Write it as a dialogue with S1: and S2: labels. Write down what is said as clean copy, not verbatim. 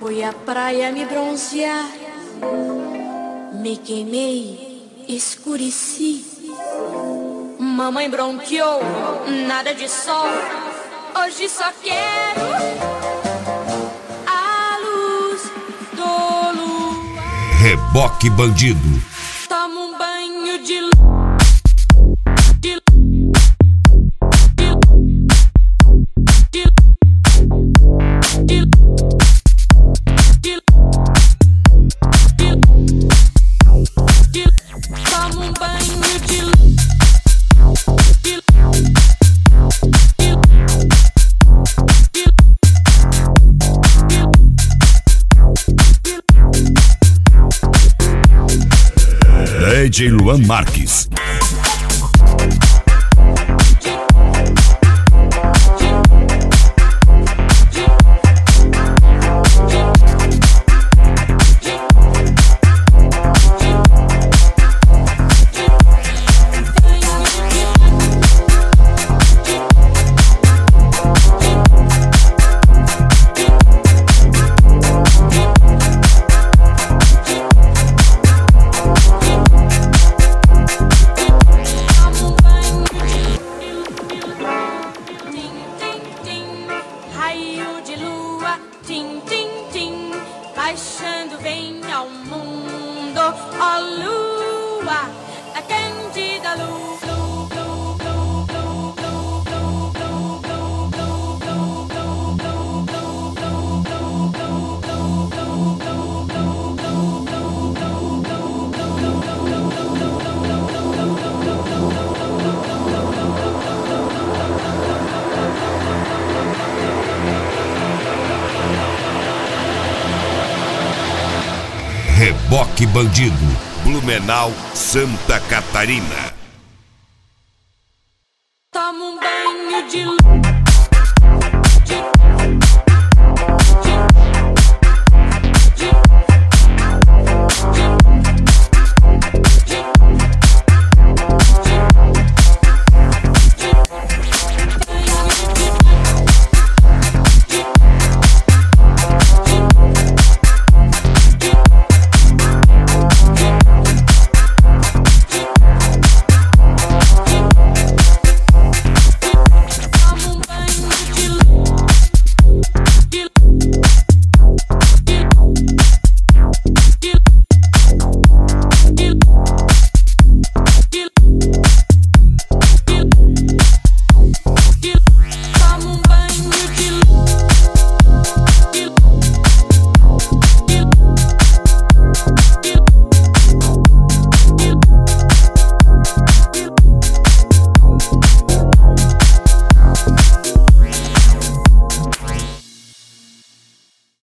S1: Fui à praia me bronzear, me queimei, escureci. Mamãe bronqueou, nada de sol. Hoje só quero a luz do luar.
S2: Reboque Bandido.
S1: Tomo um banho de luz.
S2: DJ Luan Marques.
S1: Tim, tim, tim, baixando vem ao mundo, ó lua, a cândida lua.
S2: Reboque Bandido, Blumenau, Santa Catarina.
S1: Toma um banho de luz.